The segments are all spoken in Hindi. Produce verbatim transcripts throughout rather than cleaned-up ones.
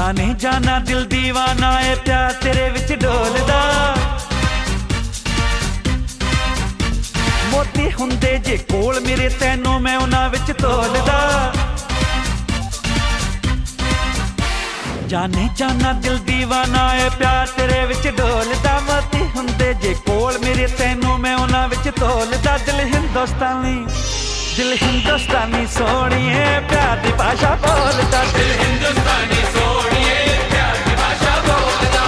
जाने जाना दिल दीवाना है प्यार तेरे विच डोलदा। मोती हुंदे जे कोल मेरे तैनों मैं उन्हां विच तोलदा। जाने जाना दिल दीवाना है प्यार तेरे विच डोलदा। मोती हुंदे जे कोल मेरे तैनों मैं उन्हां विच तोलदा। दिल हिंदुस्तानी दिल हिंदुस्तानी सोहणीए प्यार दी भाषा बोलदा। दिल हिंदुस्तानी सोहणीए प्यार दी भाषा बोलदा।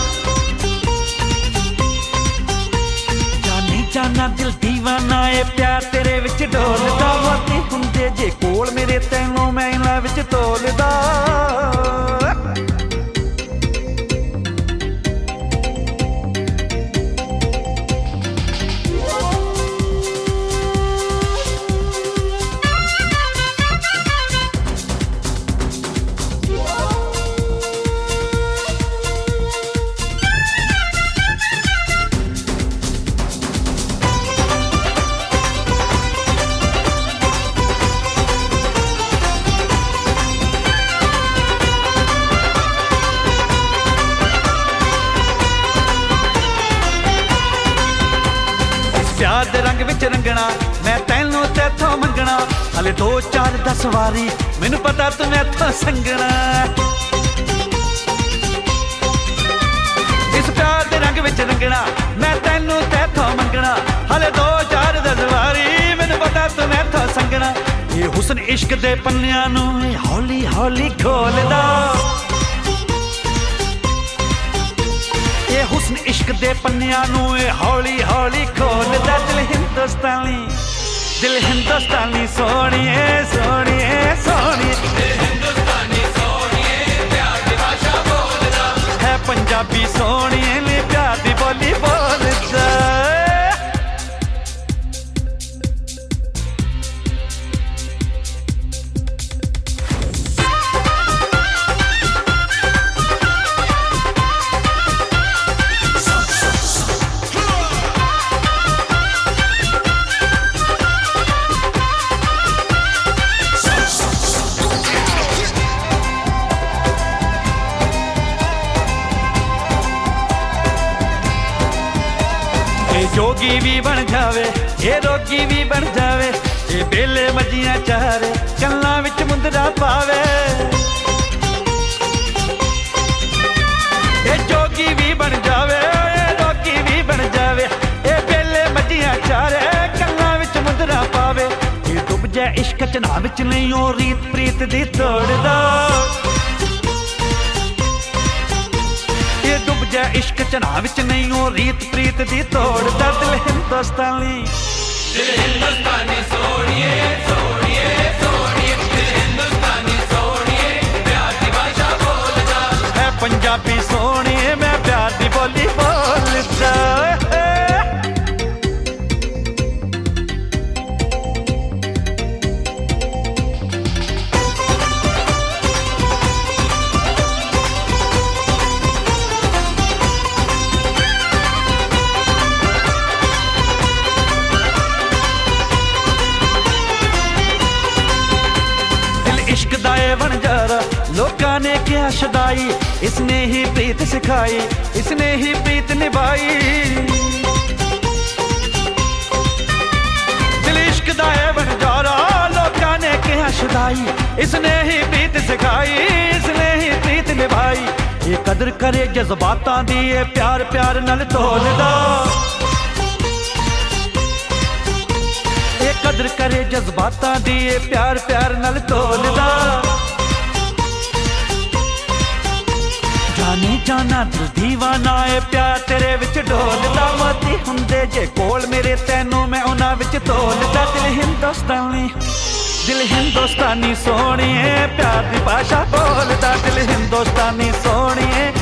जाने जाना दिल दीवाना है प्यार तेरे विच डोलदा। मोती हुंदे जे कोल मेरे तैनों मैं इन्हां विच तोलदा। प्यार दे रंग विच रंगना मैं तैनों तैथों मंगना। हले दो चार दस वारी मैनू पता तू मैथों संगना। इस प्यार दे रंग विच रंगना मैं तैनों तैथों मंगना। हले दो चार दस वारी मैनू पता तू मैथों संगना। ये हुस्न इश्क दे पन्नियां नूं हौली हौली खोलदा। ये हुस्न इश्क दे पन्नियां नूं हौली हौली खोलदा। दिल हिंदुस्तानी दिल हिंदुस्तानी सोहणीए सोहणीए सोहणीए। दिल हिंदुस्तानी सोहणीए प्यार दी भाषा बोलदा। है पंजाबी सोहणीए ने प्यार दी बोली बोलदा। जोगी भी बन जावे ये रोगी भी बन जावे। ये बेले मजियां चारे कल्लां विच मुंदरा पावे। ये जोगी भी बन जावे ये रोगी भी बन जावे। ये बेले मजियां चारे कल्लां विच मुंदरा पावे। ये डुब जाए इश्क चना विच नहीं ओ रीत प्रीत दी तोड़दा। जै इश्क चना विच नहीं ओ रीत प्रीत दी तोड़दा। दिल हिंदुस्तानी दिल हिंदुस्तानी सोहणीए सोहणीए सोहणीए। दिल हिंदुस्तानी सोहणीए प्यार दी भाषा बोलदा। है पंजाबी सोहणीए मैं प्यार दी बोली बोलदा। इश्क दाए बनजारा लोकां ने क्या शदाई। इसने ही प्रीत सिखाई इसने ही प्रीत निभाई। दिल इश्क दाए बनजारा लोकां ने क्या शदाई। इसने ही प्रीत सिखाई इसने ही प्रीत निभाई। ये कदर करे जज्बातां दी ये प्यार प्यार नाल तोलदा। कदर करे जज्बातां दी ये प्यार प्यार नाल तोलदा। जाने जाना दिल दीवाना है प्यार तेरे विच डोलदा। मोती हुंदे जे कोल मेरे तैनों मैं उन्हां विच तोलदा। दिल हिंदुस्तानी दिल हिंदुस्तानी सोहणीए प्यार दी भाषा बोलदा। दिल हिंदुस्तानी सोहणीए